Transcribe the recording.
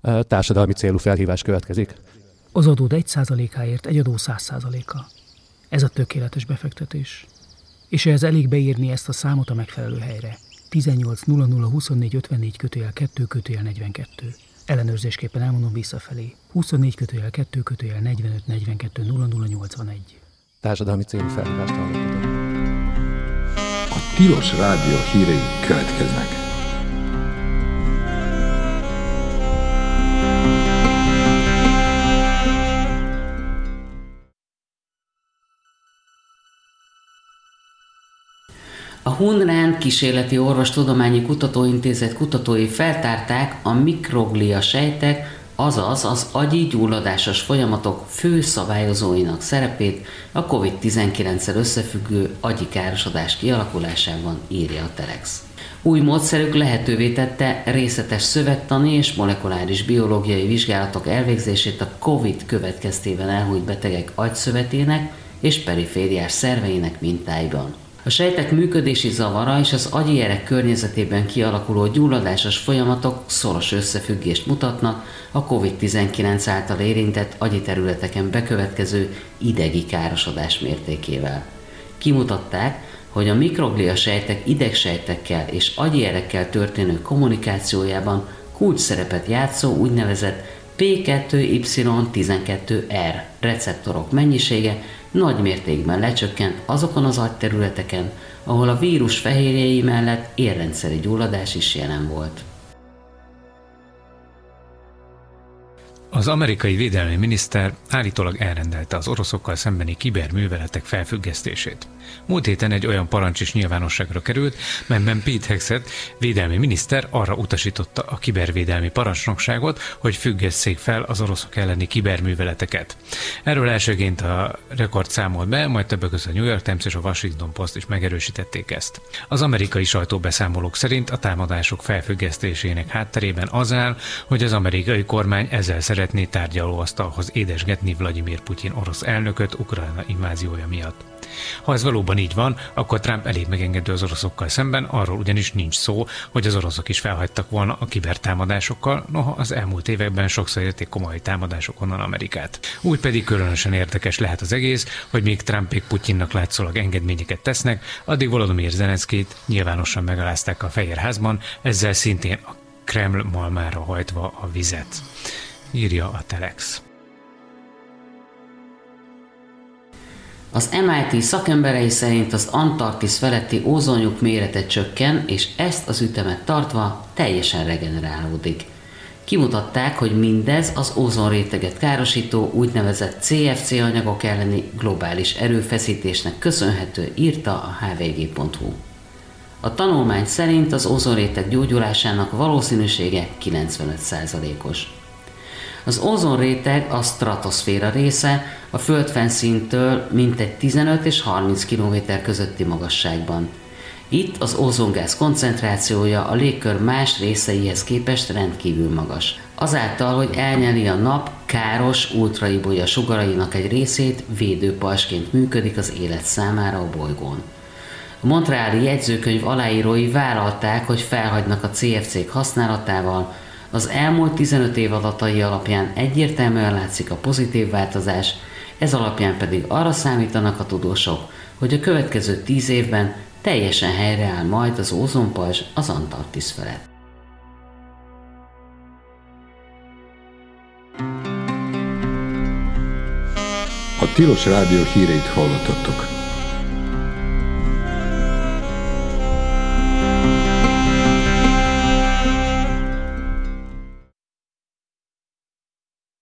Társadalmi célú felhívás következik. Az adód 1%-áért egy adó 100%-a. Ez a tökéletes befektetés. És ehhez elég beírni ezt a számot a megfelelő helyre. 18.00.24.54/2/42. Ellenőrzésképpen elmondom visszafelé. 24.2/45.42.0081. Társadalmi célú felhívást hallottatok. A Tilos Rádió hírei következnek. A Hunrán Kísérleti Orvostudományi Kutatóintézet kutatói feltárták a mikroglia sejtek, azaz az agyi gyulladásos folyamatok fő szabályozóinak szerepét a COVID-19-szel összefüggő agyi károsodás kialakulásában, írja a Telex. Új módszerük lehetővé tette részletes szövettani és molekuláris biológiai vizsgálatok elvégzését a COVID következtében elhunyt betegek agyszövetének és perifériás szerveinek mintáiban. A sejtek működési zavara és az agyi erek környezetében kialakuló gyulladásos folyamatok szoros összefüggést mutatnak a COVID-19 által érintett agyi területeken bekövetkező idegi károsodás mértékével. Kimutatták, hogy a mikroglia sejtek idegsejtekkel és agyi erekkel történő kommunikációjában kulcs szerepet játszó úgynevezett P2Y12R receptorok mennyisége nagy mértékben lecsökkent azokon az agyterületeken, ahol a vírus fehérjei mellett érrendszeri gyulladás is jelen volt. Az amerikai védelmi miniszter állítólag elrendelte az oroszokkal szembeni kiberműveletek felfüggesztését. Múlt héten egy olyan parancs is nyilvánosságra került, melyben Pete Hegseth védelmi miniszter arra utasította a kibervédelmi parancsnokságot, hogy függesszék fel az oroszok elleni kiberműveleteket. Erről elsőként a Rekord számolt be, majd többek között a New York Times és a Washington Post is megerősítették ezt. Az amerikai sajtóbeszámolók szerint a támadások felfüggesztésének hátterében az áll, hogy az amerikai kormány ezzel szeretné tárgyalóasztalhoz édesgetni Vladimir Putyin orosz elnököt Ukrajna inváziója miatt. Ha ez valóban így van, akkor Trump elég megengedő az oroszokkal szemben, arról ugyanis nincs szó, hogy az oroszok is felhagytak volna a kibertámadásokkal, noha az elmúlt években sokszor érték komoly támadások onnan Amerikát. Úgy pedig különösen érdekes lehet az egész, hogy míg Trumpék Putyinnak látszólag engedményeket tesznek, addig Volodymyr Zelenszkijt nyilvánosan megalázták a Fehérházban, ezzel szintén a Kreml malmára hajtva a vizet, írja a Telex. Az MIT szakemberei szerint az Antarktisz feletti ózonlyuk mérete csökken, és ezt az ütemet tartva teljesen regenerálódik. Kimutatták, hogy mindez az ózonréteget károsító úgynevezett CFC anyagok elleni globális erőfeszítésnek köszönhető, írta a hvg.hu. A tanulmány szerint az ózonréteg gyógyulásának valószínűsége 95%-os. Az ózonréteg a stratoszféra része, a földfennszíntől mintegy 15 és 30 km közötti magasságban. Itt az ózongáz koncentrációja a légkör más részeihez képest rendkívül magas. Azáltal, hogy elnyeli a nap káros ultraibolya sugarainak egy részét, védőpajzsként működik az élet számára a bolygón. A montreali jegyzőkönyv aláírói vállalták, hogy felhagynak a CFC-k használatával. Az elmúlt 15 év adatai alapján egyértelműen látszik a pozitív változás, ez alapján pedig arra számítanak a tudósok, hogy a következő 10 évben teljesen helyreáll majd az ózonpajzs az Antarktisz felett. A Tilos Rádió híreit hallottatok.